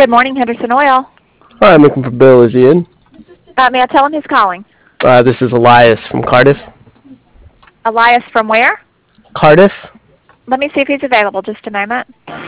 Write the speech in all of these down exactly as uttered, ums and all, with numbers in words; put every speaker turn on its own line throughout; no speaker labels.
Good morning, Henderson Oil.
Hi, I'm looking for Bill. Is he in?
Uh, may I tell him who's calling?
Uh, this is Elias from Cardiff.
Elias from where?
Cardiff?
Let me see if he's available. Just a moment.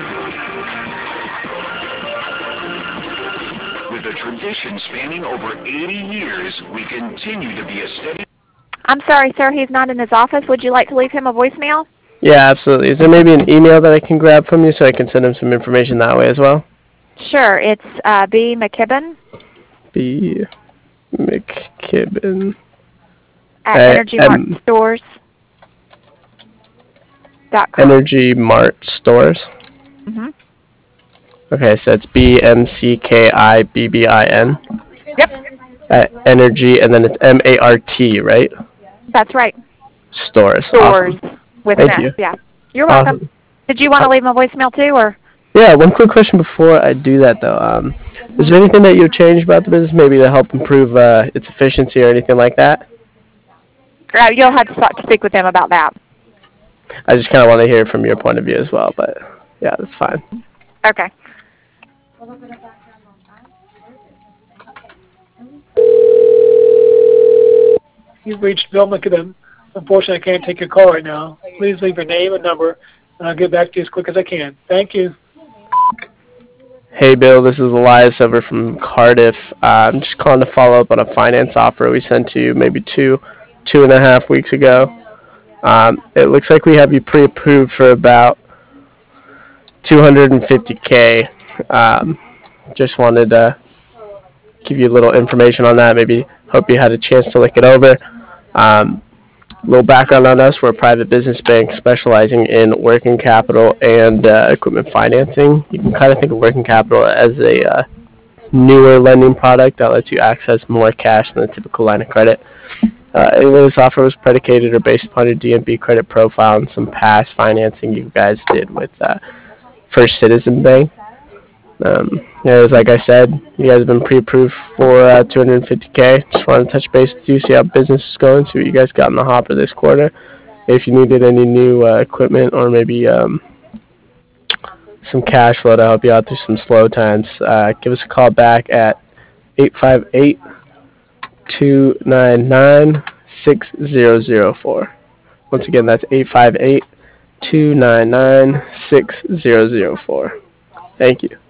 With a tradition spanning over eighty years, we continue to be a steady...
I'm sorry, sir. He's not in his office. Would you like to leave him a voicemail?
Yeah, absolutely. Is there maybe an email that I can grab from you so I can send him some information that way as well?
Sure. It's uh, B. McKibben.
B. McKibben.
At
Uh,
Energy Mart
M-
Stores. Dot com.
Energy Mart Stores.
Mm-hmm.
Okay, so it's B M C K I B B I N.
Yep.
At Energy, and then it's M A R T, right?
That's right.
Stores.
Stores.
Awesome.
With
Thank
an S.
you.
Yeah. You're welcome.
Awesome.
Did you want to leave him a voicemail too, or?
Yeah, one quick question before I do that, though. Um, is there anything that you've changed about the business, maybe to help improve uh, its efficiency or anything like that?
Uh, you'll have to talk, speak with them about that.
I just kind of want to hear it from your point of view as well, but yeah, that's fine.
Okay.
You've reached Bill McKibben. Unfortunately, I can't take your call right now. Please leave your name and number, and I'll get back to you as quick as I can. Thank you.
Hey, Bill, this is Elias over from Cardiff. Uh, I'm just calling to follow up on a finance offer we sent to you maybe two, two and a half weeks ago. Um, it looks like we have you pre-approved for about two hundred fifty K. Um, just wanted to give you a little information on that. Maybe hope you had a chance to look it over. Um, a little background on us. We're a private business bank specializing in working capital and uh, equipment financing. You can kind of think of working capital as a uh, newer lending product that lets you access more cash than a typical line of credit. Uh, anyway, this offer was predicated or based upon your D M V credit profile and some past financing you guys did with uh, First Citizen Bank. Um, yeah, it was like I said, you guys have been pre-approved for uh, two hundred fifty K. Just wanted to touch base with you, see how business is going, see what you guys got in the hopper this quarter. If you needed any new uh, equipment or maybe um, some cash flow to help you out through some slow times, uh, give us a call back at eight five eight, two nine nine, six zero zero four. Once again, that's eight five eight, two nine nine, six zero zero four. Thank you.